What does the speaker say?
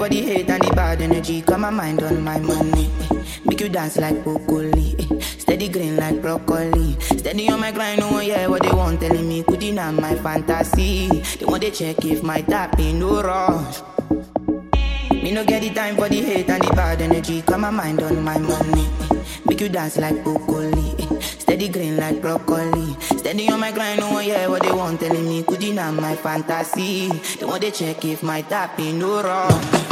for the hate and the bad energy. Got my mind on my money. Make you dance like broccoli. Steady green like broccoli. Steady on my grind, no one hear what they want telling me. Could deny my fantasy. They want to check if my tap in no rush. Me no get the time for the hate and the bad energy. Got my mind on my money. Make you dance like broccoli. Steady green like broccoli. Steady on my grind, no one hear what they want telling me. Could deny my fantasy. They want to check if my tap in no rush.